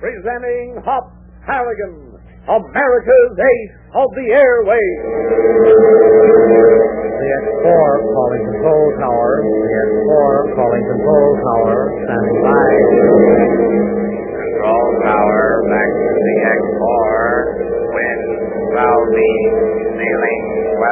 presenting Hop Harrigan, America's Ace of the Airways. The X4 calling control tower. The X4 calling control tower. Standing by. Control tower, back to the X4. Wind, 12 ceiling,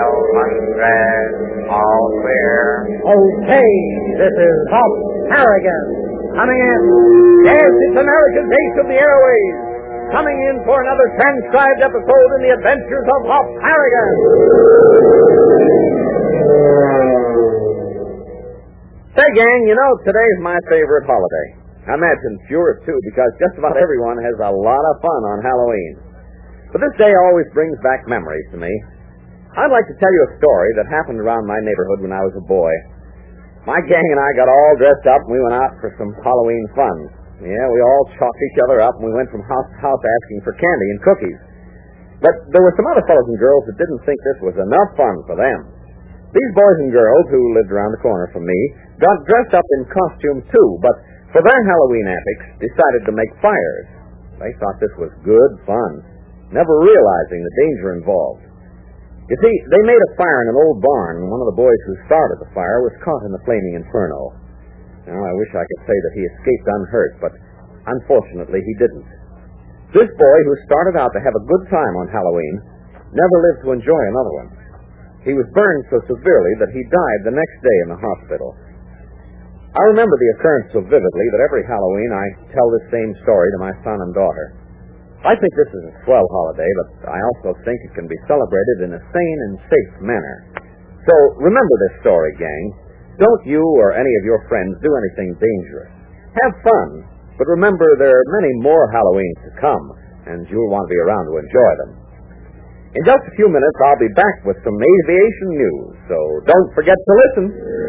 1200. All clear. Okay, this is Hop Harrigan. Coming in. Yes, it's America's Ace of the Airways. Coming in for another transcribed episode in the adventures of Hop Harrigan. Say, gang, you know, today's my favorite holiday. I imagine it's yours, too, because just about everyone has a lot of fun on Halloween. But this day always brings back memories to me. I'd like to tell you a story that happened around my neighborhood when I was a boy. My gang and I got all dressed up, and we went out for some Halloween fun. Yeah, we all chalked each other up, and we went from house to house asking for candy and cookies. But there were some other fellows and girls that didn't think this was enough fun for them. These boys and girls, who lived around the corner from me, got dressed up in costume, too, but for their Halloween antics, decided to make fires. They thought this was good fun, never realizing the danger involved. You see, they made a fire in an old barn, and one of the boys who started the fire was caught in the flaming inferno. Now, I wish I could say that he escaped unhurt, but unfortunately he didn't. This boy, who started out to have a good time on Halloween, never lived to enjoy another one. He was burned so severely that he died the next day in the hospital. I remember the occurrence so vividly that every Halloween I tell this same story to my son and daughter. I think this is a swell holiday, but I also think it can be celebrated in a sane and safe manner. So remember this story, gang. Don't you or any of your friends do anything dangerous. Have fun, but remember there are many more Halloweens to come, and you'll want to be around to enjoy them. In just a few minutes, I'll be back with some aviation news, so don't forget to listen.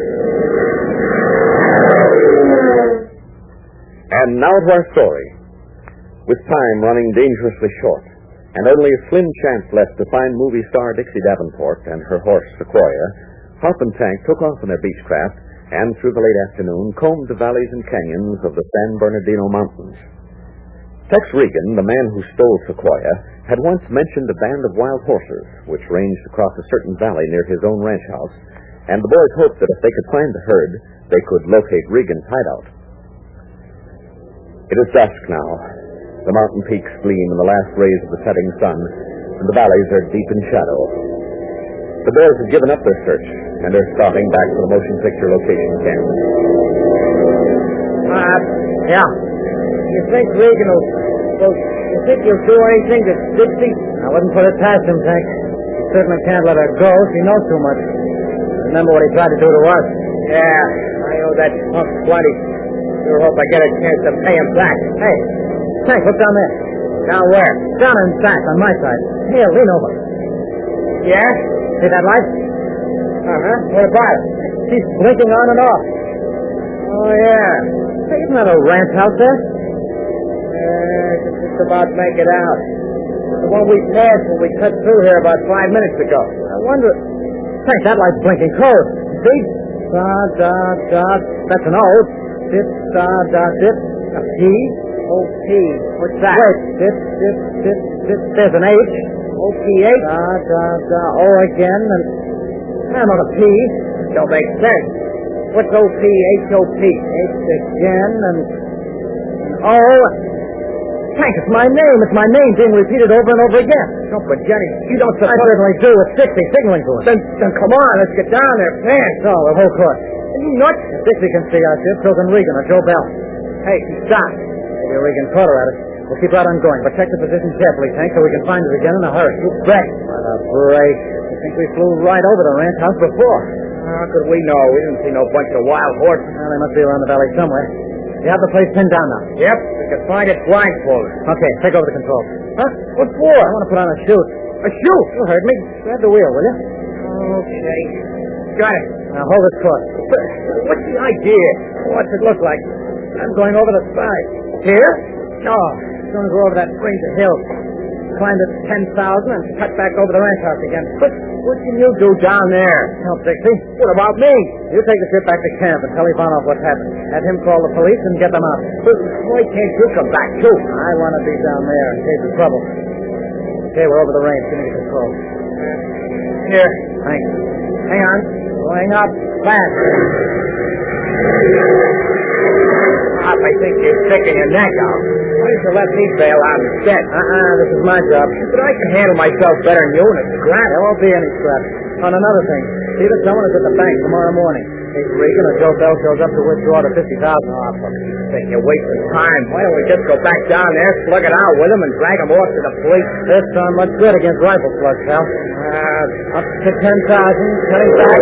And now to our story. With time running dangerously short, and only a slim chance left to find movie star Dixie Davenport and her horse Sequoia, Hop and Tank took off in their Beechcraft and through the late afternoon combed the valleys and canyons of the San Bernardino Mountains. Tex Regan, the man who stole Sequoia, had once mentioned a band of wild horses which ranged across a certain valley near his own ranch house, and the boys hoped that if they could find the herd, they could locate Regan's hideout. It is dusk now. The mountain peaks gleam in the last rays of the setting sun, and the valleys are deep in shadow. The boys have given up their search, and are starting back for the motion picture location camp. Yeah. You think Regan you think he'll do anything to Dixie? I wouldn't put it past him, Tank. He certainly can't let her go. She knows too much. Remember what he tried to do to us. Yeah, I owe that punk plenty. Sure hope I get a chance to pay him back. Hey, Tank, look down there. Down where? Down in back, on my side. Here, lean over. Yeah? See that light? Uh-huh. What about it? She's blinking on and off. Oh, yeah. Hey, isn't that a ranch house there? Just about make it out. The one we passed when we cut through here about 5 minutes ago. I wonder... Tank, that light's blinking code. See? Da, da, da. That's an O. Dip, da, da, dip. A P. O-P. What's that? Wait. Dip, dip, dip, dip. There's an H. O-P-H? Da, da, da. O again, and another P. Don't make sense. What's O-P-H-O-P? H again, and O. Tank, it's my name. It's my name being repeated over and over again. No, but Jenny, you don't suppose... I certainly do. It's 60, signaling to us. Then come on, let's get down there fast. No, the whole course. Are you nuts? Dixie can see our ship, so can Regan or Joe Bell. Hey, she stopped. Maybe Regan caught her at it. We'll keep right on going, but check the position carefully, Tank, so we can find it again in a hurry. You bet. What a break. I think we flew right over the ranch house before. How could we know? We didn't see no bunch of wild horses. Well, they must be around the valley somewhere. You have the place pinned down now. Yep, we can find it blindfolded. Okay, take over the controls. Huh? What for? I want to put on a chute. A chute? You heard me. Grab the wheel, will you? Okay. Got it. Now hold this course. What's the idea? What's it look like? I'm going over the side. Here? No. As soon as we're over that range of hills. find the 10,000 and cut back over the ranch house again. But what can you do down there? Help Dixie. What about me? You take the ship back to camp and tell Ivanov what happened. Have him call the police and get them out. But why can't you come back, too? I want to be down there in case of trouble. Okay, we're over the range. Give me the control. Here. Thanks. Hang on. Going up fast. Pop, I think you're sticking your neck out. Why don't you let me bail out instead? This is my job. But I can handle myself better than you in a scrap. There won't be any scrap. On another thing, see that someone is at the bank tomorrow morning. If Regan or Joe Bell shows up to withdraw the 50,000. Oh, for Pete's sake, you're wasting time. Why don't we just go back down there, slug it out with him, and drag him off to the police? This aren't much good against rifle slugs, pal. Up to 10,000, cutting back.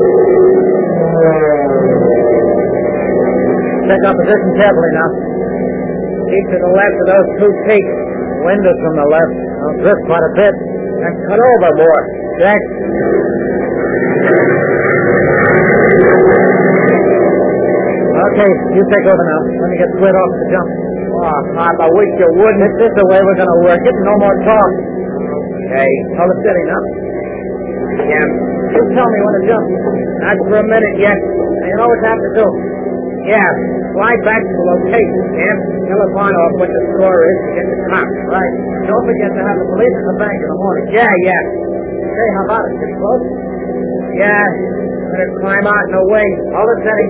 Check our position carefully now. Keep to the left of those two peaks. Wind is from the left. I'll drift quite a bit. And cut over more. Check. Okay, you take over now. Let me get squared off the jump. Oh, Pop, I wish you wouldn't. This is the way we're going to work it. No more talk. Okay. Hold it steady now. Yeah. You tell me when to jump. Not for a minute yet. You know what you have to do. Yeah. Fly back to the location, Sam. Tell Ivanov what the score is and get the cops. Right. Don't forget to have the police at the bank in the morning. Yeah. Okay, how about it? Pretty close? Yeah. Better climb out and away. Hold it steady.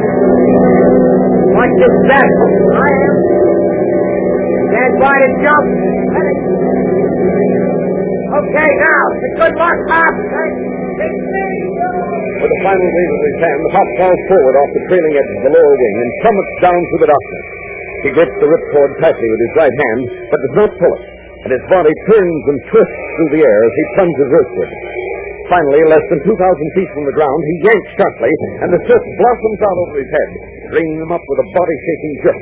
Watch your step. I am. Stand by to jump. Okay, now. Good luck, Pop. With a final wave of his hand, the Hop falls forward off the trailing edge of the lower wing and plummets down through the darkness. He grips the ripcord tightly with his right hand, but does not pull it, and his body turns and twists through the air as he plunges earthward. Finally, less than 2,000 feet from the ground, he yanks sharply, and the surf blossoms out over his head, bringing him up with a body-shaking jerk.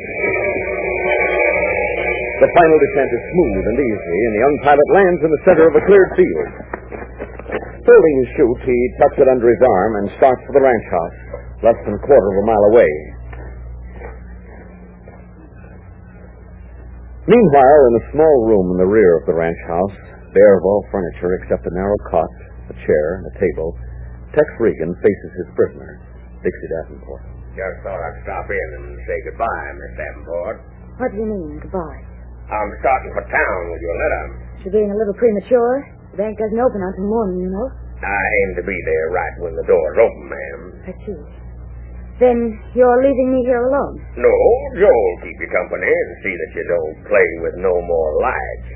The final descent is smooth and easy, and the young pilot lands in the center of a cleared field. Folding his chute, he tucks it under his arm and starts for the ranch house, less than a quarter of a mile away. Meanwhile, in a small room in the rear of the ranch house, bare of all furniture except a narrow cot, a chair, and a table, Tex Regan faces his prisoner, Dixie Davenport. Just thought I'd stop in and say goodbye, Miss Davenport. What do you mean, goodbye? I'm starting for town with your letter. You're being a little premature. The bank doesn't open until morning, you know. I aim to be there right when the doors open, ma'am. I see. Then you're leaving me here alone? No, Joe'll keep you company and see that you don't play with no more lights.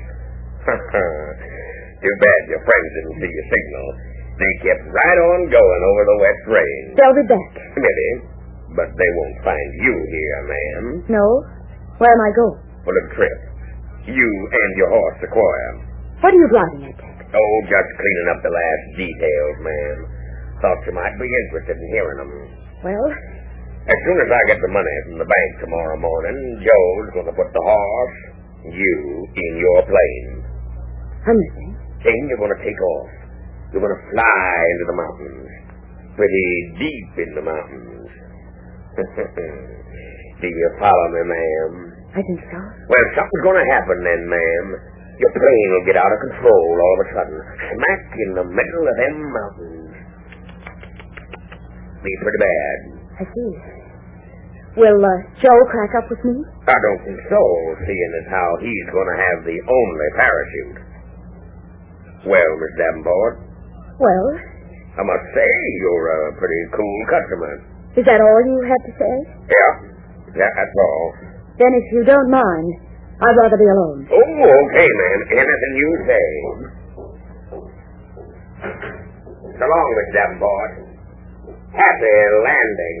Too bad your friends didn't see your signal. They kept right on going over the west range. They'll be back. Maybe, but they won't find you here, ma'am. No? Where am I going? For the trip. You and your horse, Sequoia. What are you driving at, Tex? Oh, just cleaning up the last details, ma'am. Thought you might be interested in hearing them. Well? As soon as I get the money from the bank tomorrow morning, Joe's going to put the horse, you, in your plane. Understand? Then you're going to take off. You're going to fly into the mountains. Pretty deep in the mountains. Do you follow me, ma'am? I think so. Well, something's going to happen then, ma'am. Your plane will get out of control all of a sudden. Smack in the middle of them mountains. Be pretty bad. I see. Will Joe crack up with me? I don't think so, seeing as how he's going to have the only parachute. Well, Miss Davenport, Well, I must say you're a pretty cool customer. is that all you had to say? Yeah, that's all. Then if you don't mind, I'd rather be alone. Oh, okay, ma'am. Anything you say. So long, Miss Davenport. Happy landing.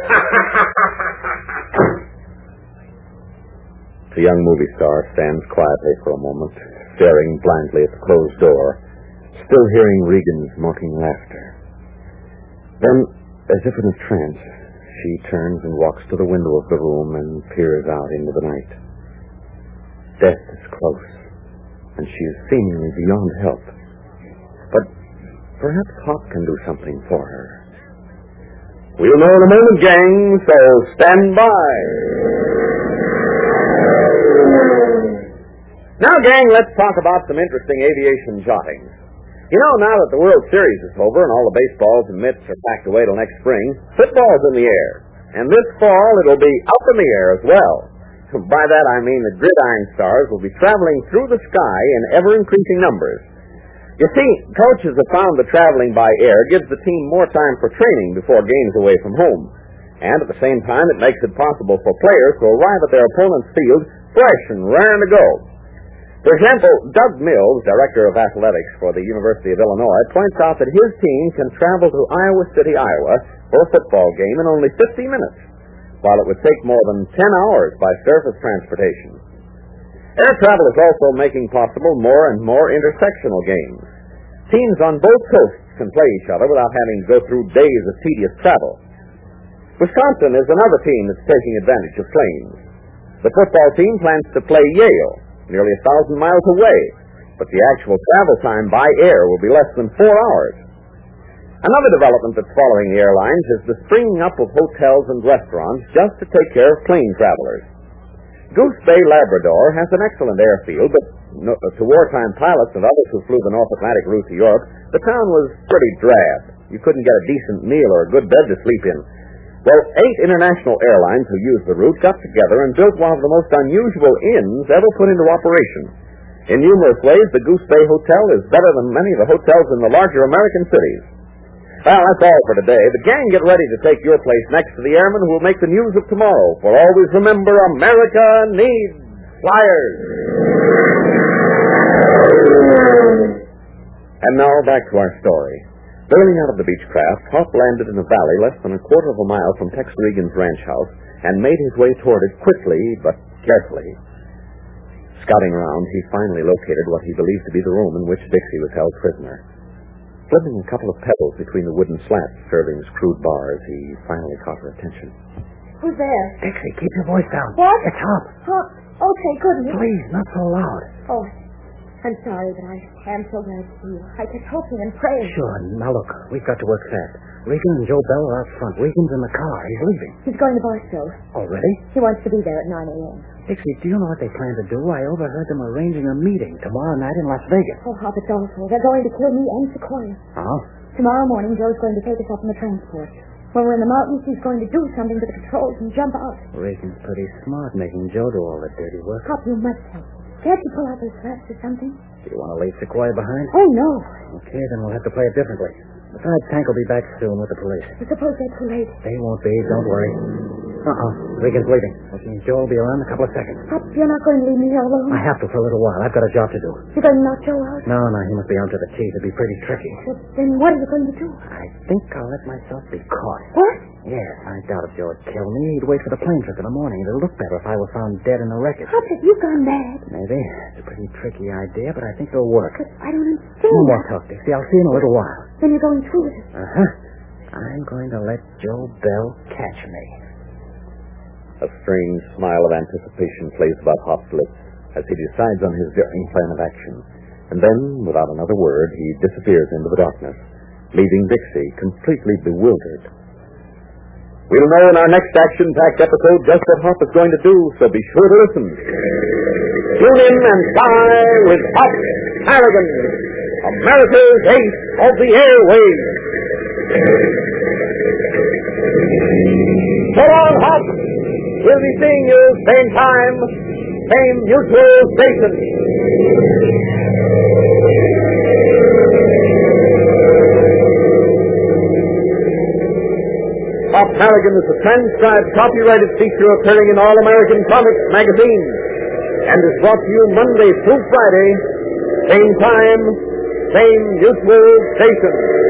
The young movie star stands quietly for a moment, staring blindly at the closed door, still hearing Regan's mocking laughter. Then, as if in a trance, she turns and walks to the window of the room and peers out into the night. Death is close, and she is seemingly beyond help. But perhaps Hop can do something for her. We'll know in a moment, gang, so stand by. Now, gang, let's talk about some interesting aviation jottings. You know, now that the World Series is over and all the baseballs and mitts are packed away till next spring, football's in the air. And this fall, it'll be up in the air as well. By that, I mean the gridiron stars will be traveling through the sky in ever-increasing numbers. You see, coaches have found that traveling by air gives the team more time for training before games away from home. And at the same time, it makes it possible for players to arrive at their opponent's field fresh and raring to go. For example, Doug Mills, director of athletics for the University of Illinois, points out that his team can travel to Iowa City, Iowa, for a football game in only 50 minutes, while it would take more than 10 hours by surface transportation. Air travel is also making possible more and more intersectional games. Teams on both coasts can play each other without having to go through days of tedious travel. Wisconsin is another team that's taking advantage of planes. The football team plans to play Yale, nearly 1,000 miles away, but the actual travel time by air will be less than 4 hours. Another development that's following the airlines is the springing up of hotels and restaurants just to take care of plane travelers. Goose Bay, Labrador has an excellent airfield, but to wartime pilots and others who flew the North Atlantic route to Europe, the town was pretty drab. You couldn't get a decent meal or a good bed to sleep in. Well, 8 international airlines who used the route got together and built one of the most unusual inns ever put into operation. In numerous ways, the Goose Bay Hotel is better than many of the hotels in the larger American cities. Well, that's all for today. The gang get ready to take your place next to the airmen who will make the news of tomorrow. For always remember, America needs flyers. And now back to our story. Bailing out of the Beechcraft, Hop landed in a valley less than a quarter of a mile from Tex Regan's ranch house and made his way toward it quickly but carefully. Scouting around, he finally located what he believed to be the room in which Dixie was held prisoner. Flipping a couple of pebbles between the wooden slats serving as crude bars, he finally caught her attention. Who's there? Dixie, keep your voice down. What? It's Hop. Huh? Okay, good. Please, not so loud. Oh, I'm sorry, but I am so glad to see you. I kept hoping and praying. Sure. Now look, we've got to work fast. Regan and Joe Bell are out front. Regan's in the car. He's leaving. He's going to Barstow. Already? He wants to be there at 9 a.m. Dixie, do you know what they plan to do? I overheard them arranging a meeting tomorrow night in Las Vegas. Oh, Hop, it's awful. They're going to kill me and Sequoia. Oh? Tomorrow morning, Joe's going to take us up in the transport. When we're in the mountains, he's going to do something to the controls and jump out. Regan's pretty smart, making Joe do all the dirty work. Hop, you must help. Can't you pull out those straps or something? Do you want to leave Sequoia behind? Oh, no. Okay, then we'll have to play it differently. Besides, Tank will be back soon with the police. I suppose they're too late. They won't be, don't worry. Regan's leaving. Which means Joe will be around in a couple of seconds. Hop, you're not going to leave me here alone? I have to for a little while. I've got a job to do. You're going to knock Joe out? No, he must be on to the teeth. It'd be pretty tricky. But then what are you going to do? I think I'll let myself be caught. What? Yes, I doubt if Joe would kill me. He'd wait for the plane trip in the morning. It'll look better if I were found dead in the wreckage. Hop, have you gone mad? Maybe. It's a pretty tricky idea, but I think it'll work. But I don't understand. No more talk, Dixie. I'll see you in a little while. Then you're going through with it. Uh-huh. I'm going to let Joe Bell catch me. A strange smile of anticipation plays about Hop's lips as he decides on his daring plan of action. And then, without another word, he disappears into the darkness, leaving Dixie completely bewildered. We'll know in our next action-packed episode just what Hop is going to do, so be sure to listen. Tune in and fly with Hop Harrigan, America's ace of the airwaves. So long, Hop. We'll be seeing you same time, same mutual station. Hop Harrigan is a transcribed, copyrighted feature appearing in All American Comics magazine and is brought to you Monday through Friday, same time, same mutual station.